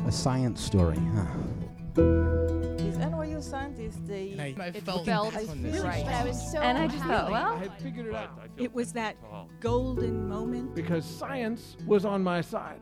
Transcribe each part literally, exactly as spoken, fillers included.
A science story, huh? These N Y U scientists, they And I, I it felt, felt on this. really Right. but I was so And I just thought, well, I had figured it out. It was that golden moment. Because science was on my side.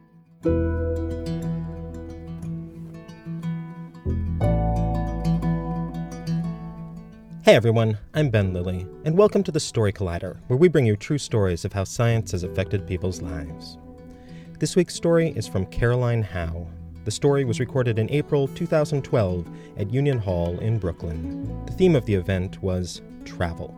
Hey everyone, I'm Ben Lilly, and welcome to the Story Collider, where we bring you true stories of how science has affected people's lives. This week's story is from Caroline Howe. The story was recorded in April two thousand twelve at Union Hall in Brooklyn. The theme of the event was travel.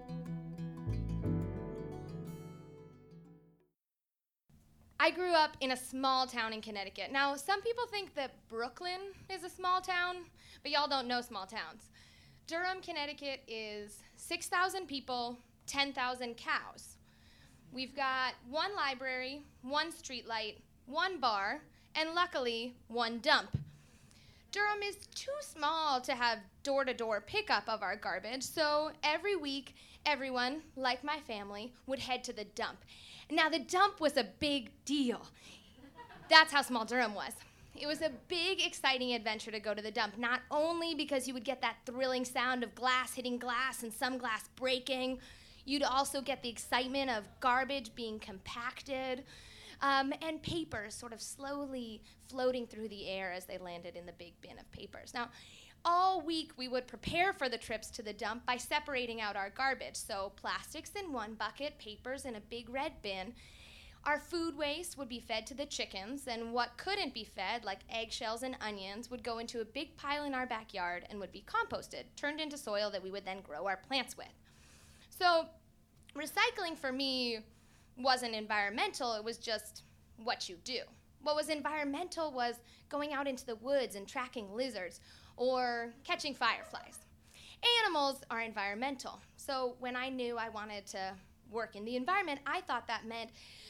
I grew up in a small town in Connecticut. Now, some people think that Brooklyn is a small town, but y'all don't know small towns. Durham, Connecticut is six thousand people, ten thousand cows. We've got one library, one streetlight, one bar, and luckily, one dump. Durham is too small to have door-to-door pickup of our garbage, so every week, everyone, like my family, would head to the dump. Now, the dump was a big deal. That's how small Durham was. It was a big, exciting adventure to go to the dump, not only because you would get that thrilling sound of glass hitting glass and some glass breaking, you'd also get the excitement of garbage being compacted, um, and papers sort of slowly floating through the air as they landed in the big bin of papers. Now, all week we would prepare for the trips to the dump by separating out our garbage. So plastics in one bucket, papers in a big red bin. Our food waste would be fed to the chickens, and what couldn't be fed, like eggshells and onions, would go into a big pile in our backyard and would be composted, turned into soil that we would then grow our plants with. So recycling for me wasn't environmental, it was just what you do. What was environmental was going out into the woods and tracking lizards or catching fireflies. Animals are environmental, so when I knew I wanted to work in the environment, I thought that meant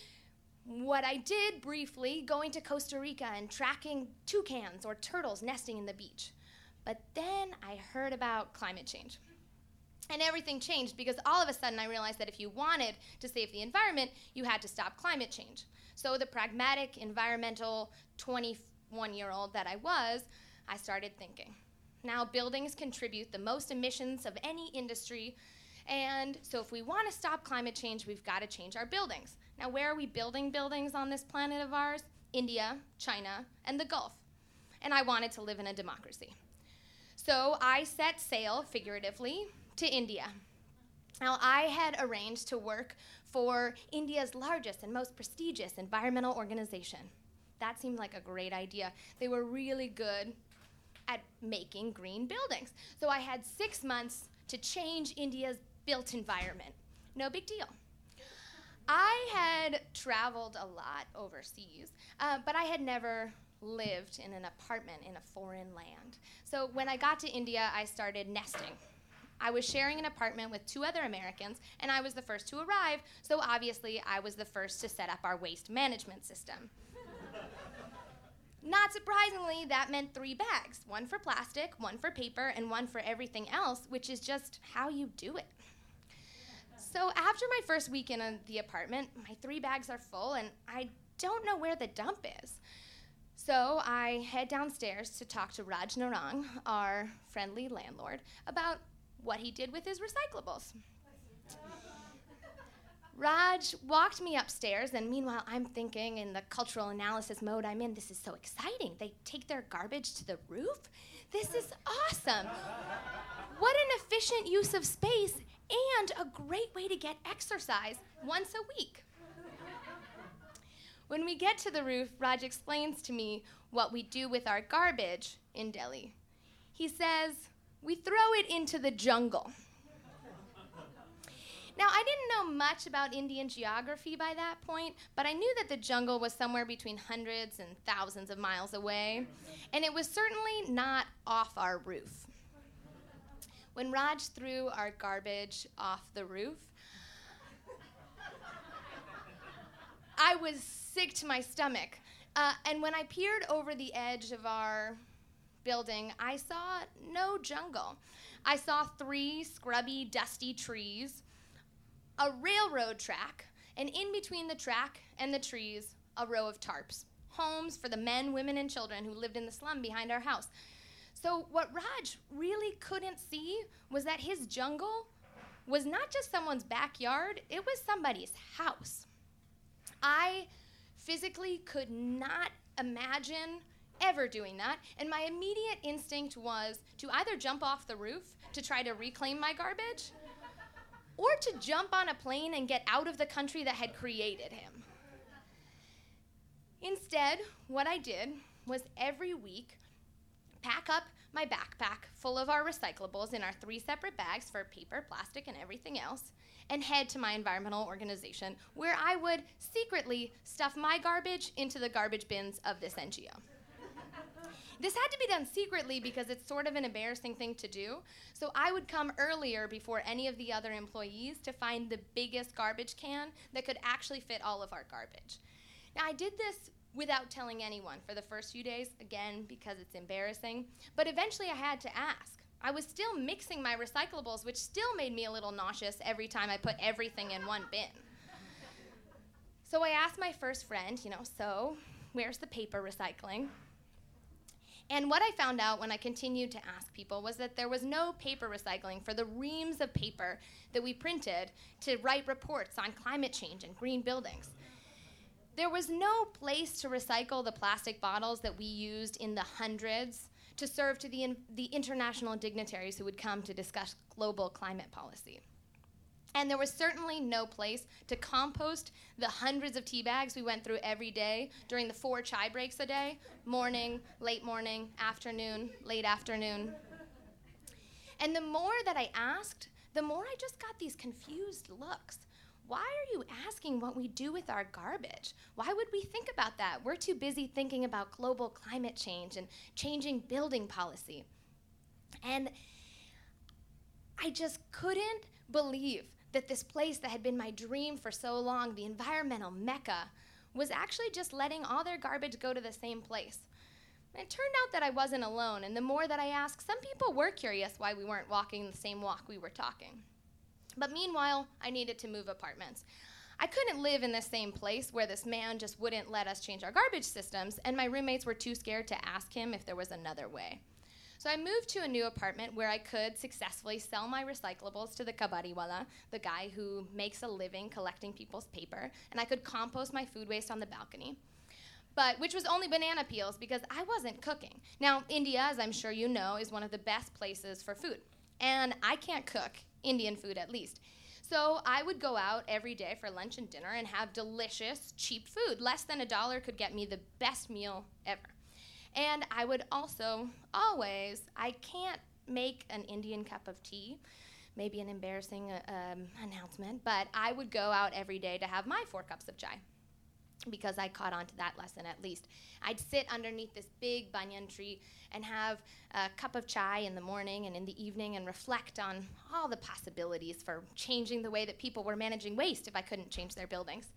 what I did briefly, going to Costa Rica and tracking toucans or turtles nesting in the beach. But then I heard about climate change. And everything changed because all of a sudden I realized that if you wanted to save the environment, you had to stop climate change. So the pragmatic, environmental, twenty-one-year-old that I was, I started thinking. Now buildings contribute the most emissions of any industry, and so if we want to stop climate change, we've got to change our buildings. Now, where are we building buildings on this planet of ours? India, China, and the Gulf. And I wanted to live in a democracy. So I set sail, figuratively, to India. Now, I had arranged to work for India's largest and most prestigious environmental organization. That seemed like a great idea. They were really good at making green buildings. So I had six months to change India's built environment. No big deal. I had traveled a lot overseas, uh, but I had never lived in an apartment in a foreign land. So when I got to India, I started nesting. I was sharing an apartment with two other Americans, and I was the first to arrive, so obviously I was the first to set up our waste management system. Not surprisingly, that meant three bags, one for plastic, one for paper, and one for everything else, which is just how you do it. So after my first week in a, the apartment, my three bags are full, and I don't know where the dump is. So I head downstairs to talk to Raj Narang, our friendly landlord, about what he did with his recyclables. Raj walked me upstairs, and meanwhile I'm thinking in the cultural analysis mode I'm in, this is so exciting. They take their garbage to the roof? This is awesome. What an efficient use of space and a great way to get exercise once a week. When we get to the roof, Raj explains to me what we do with our garbage in Delhi. He says, we throw it into the jungle. Now, I didn't know much about Indian geography by that point, but I knew that the jungle was somewhere between hundreds and thousands of miles away, and it was certainly not off our roof. When Raj threw our garbage off the roof, I was sick to my stomach. Uh, and when I peered over the edge of our building, I saw no jungle. I saw three scrubby, dusty trees, a railroad track, and in between the track and the trees, a row of tarps. homes for the men, women, and children who lived in the slum behind our house. So what Raj really couldn't see was that his jungle was not just someone's backyard, it was somebody's house. I physically could not imagine ever doing that, and my immediate instinct was to either jump off the roof to try to reclaim my garbage, or to jump on a plane and get out of the country that had created him. Instead, what I did was every week pack up my backpack full of our recyclables in our three separate bags for paper, plastic, and everything else, and head to my environmental organization where I would secretly stuff my garbage into the garbage bins of this N G O. This had to be done secretly because it's sort of an embarrassing thing to do, so I would come earlier before any of the other employees to find the biggest garbage can that could actually fit all of our garbage. Now, I did this without telling anyone for the first few days, again, because it's embarrassing, but eventually I had to ask. I was still mixing my recyclables, which still made me a little nauseous every time I put everything in one bin. So I asked my first friend, you know, so where's the paper recycling? And what I found out when I continued to ask people was that there was no paper recycling for the reams of paper that we printed to write reports on climate change and green buildings. There was no place to recycle the plastic bottles that we used in the hundreds to serve to the, in, the international dignitaries who would come to discuss global climate policy. And there was certainly no place to compost the hundreds of tea bags we went through every day during the four chai breaks a day, morning, late morning, afternoon, late afternoon. And the more that I asked, the more I just got these confused looks. Why are you asking what we do with our garbage? Why would we think about that? We're too busy thinking about global climate change and changing building policy. And I just couldn't believe that this place that had been my dream for so long, the environmental mecca, was actually just letting all their garbage go to the same place. And it turned out that I wasn't alone, and the more that I asked, some people were curious why we weren't walking the same walk we were talking. But meanwhile, I needed to move apartments. I couldn't live in the same place where this man just wouldn't let us change our garbage systems, and my roommates were too scared to ask him if there was another way. So I moved to a new apartment where I could successfully sell my recyclables to the kabadiwala, the guy who makes a living collecting people's paper, and I could compost my food waste on the balcony, but which was only banana peels because I wasn't cooking. Now, India, as I'm sure you know, is one of the best places for food, and I can't cook, Indian food at least. So I would go out every day for lunch and dinner and have delicious, cheap food. Less than a dollar could get me the best meal ever. And I would also always, I can't make an Indian cup of tea, maybe an embarrassing uh, um, announcement, but I would go out every day to have my four cups of chai because I caught on to that lesson at least. I'd sit underneath this big banyan tree and have a cup of chai in the morning and in the evening and reflect on all the possibilities for changing the way that people were managing waste if I couldn't change their buildings.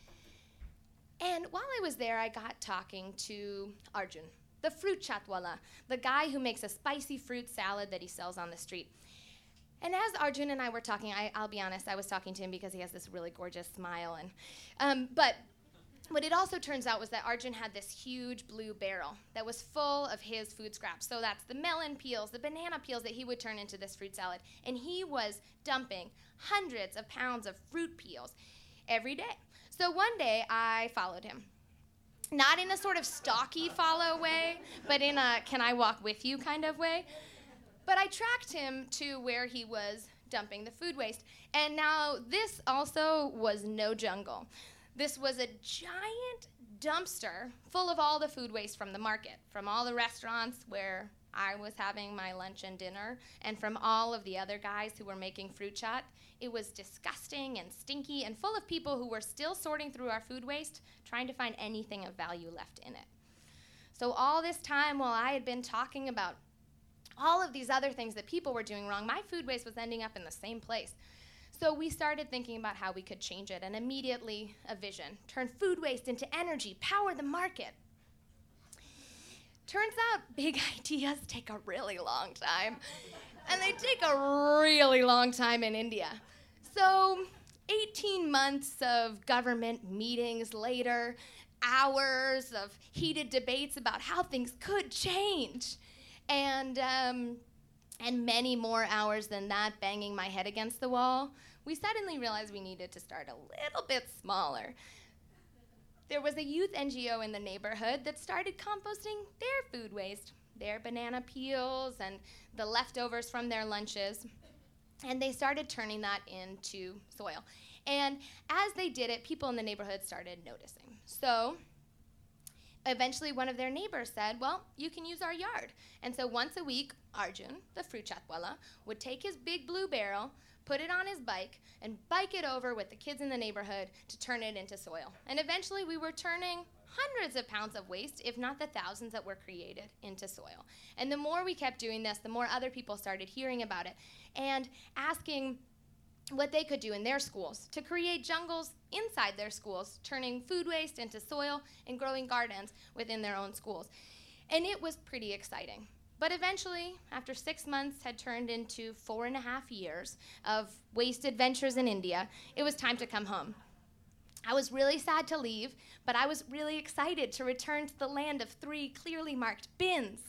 And while I was there, I got talking to Arjun, the fruit chatwala, the guy who makes a spicy fruit salad that he sells on the street. And as Arjun and I were talking, I, I'll be honest, I was talking to him because he has this really gorgeous smile. And um, but what it also turns out was that Arjun had this huge blue barrel that was full of his food scraps. So that's the melon peels, the banana peels that he would turn into this fruit salad. And he was dumping hundreds of pounds of fruit peels every day. So one day I followed him. Not in a sort of stalky follow way, but in a can I walk with you kind of way. But I tracked him to where he was dumping the food waste. And now this also was no jungle. This was a giant dumpster full of all the food waste from the market, from all the restaurants where I was having my lunch and dinner, and from all of the other guys who were making fruit chat. It was disgusting and stinky and full of people who were still sorting through our food waste, trying to find anything of value left in it. So all this time while I had been talking about all of these other things that people were doing wrong, my food waste was ending up in the same place. So we started thinking about how we could change it, and immediately a vision: turn food waste into energy, power the market. Turns out big ideas take a really long time, and they take a really long time in India. So eighteen months of government meetings later, hours of heated debates about how things could change. And, um, and many more hours than that, banging my head against the wall, we suddenly realized we needed to start a little bit smaller. There was a youth N G O in the neighborhood that started composting their food waste, their banana peels and the leftovers from their lunches, and they started turning that into soil. And as they did it, people in the neighborhood started noticing. So eventually one of their neighbors said, well, you can use our yard. And so once a week, Arjun, the fruit chatwala, would take his big blue barrel, put it on his bike, and bike it over with the kids in the neighborhood to turn it into soil. And eventually we were turning hundreds of pounds of waste, if not the thousands that were created, into soil. And the more we kept doing this, the more other people started hearing about it and asking what they could do in their schools to create jungles inside their schools, turning food waste into soil and growing gardens within their own schools. And it was pretty exciting. But eventually, after six months had turned into four and a half years of waste adventures in India, it was time to come home. I was really sad to leave, but I was really excited to return to the land of three clearly marked bins.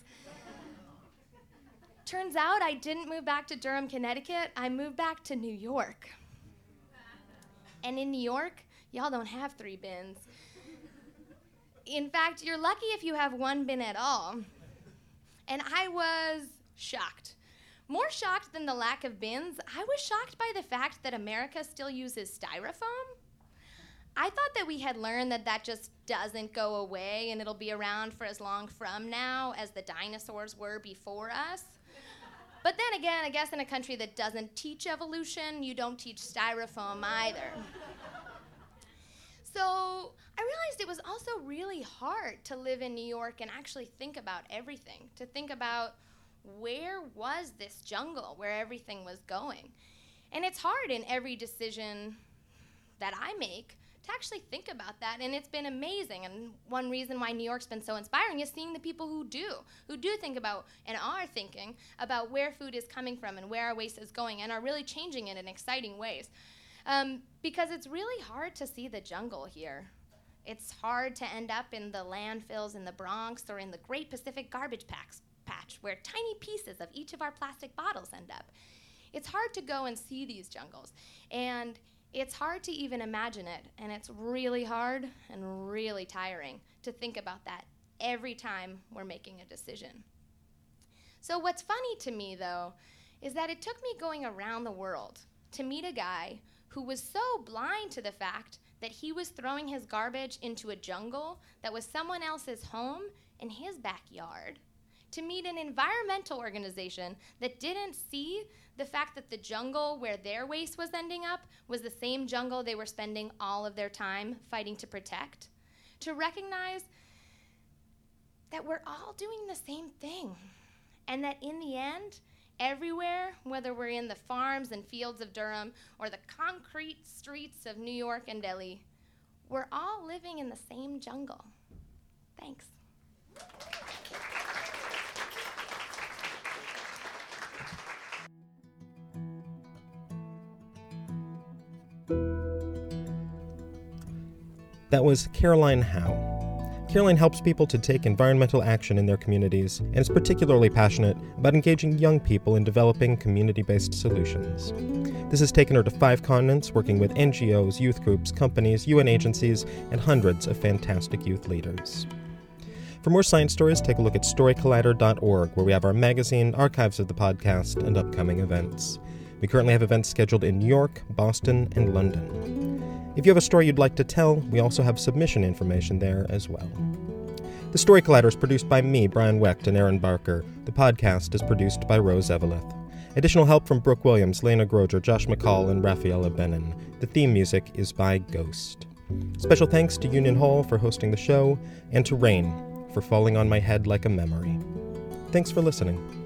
Turns out I didn't move back to Durham, Connecticut. I moved back to New York. And in New York, y'all don't have three bins. In fact, you're lucky if you have one bin at all. And I was shocked. More shocked than the lack of bins, I was shocked by the fact that America still uses styrofoam. I thought that we had learned that that just doesn't go away and it'll be around for as long from now as the dinosaurs were before us. But then again, I guess in a country that doesn't teach evolution, you don't teach styrofoam either. So I realized it was also really hard to live in New York and actually think about everything, to think about where was this jungle where everything was going. And it's hard in every decision that I make to actually think about that, and it's been amazing. And one reason why New York's been so inspiring is seeing the people who do, who do think about and are thinking about where food is coming from and where our waste is going and are really changing it in exciting ways. Um, because it's really hard to see the jungle here. It's hard to end up in the landfills in the Bronx or in the Great Pacific Garbage Packs, Patch, where tiny pieces of each of our plastic bottles end up. It's hard to go and see these jungles, and it's hard to even imagine it, and it's really hard and really tiring to think about that every time we're making a decision. So what's funny to me, though, is that it took me going around the world to meet a guy who was so blind to the fact that he was throwing his garbage into a jungle that was someone else's home in his backyard, to meet an environmental organization that didn't see the fact that the jungle where their waste was ending up was the same jungle they were spending all of their time fighting to protect, to recognize that we're all doing the same thing, and that in the end, everywhere, whether we're in the farms and fields of Durham or the concrete streets of New York and Delhi, we're all living in the same jungle. Thanks. That was Caroline Howe. Caroline helps people to take environmental action in their communities and is particularly passionate about engaging young people in developing community-based solutions. This has taken her to five continents, working with N G Os, youth groups, companies, U N agencies, and hundreds of fantastic youth leaders. For more science stories, take a look at story collider dot org, where we have our magazine, archives of the podcast, and upcoming events. We currently have events scheduled in New York, Boston, and London. If you have a story you'd like to tell, we also have submission information there as well. The Story Collider is produced by me, Brian Wecht, and Aaron Barker. The podcast is produced by Rose Eveleth. Additional help from Brooke Williams, Lena Groger, Josh McCall, and Rafaela Benin. The theme music is by Ghost. Special thanks to Union Hall for hosting the show, and to Rain for falling on my head like a memory. Thanks for listening.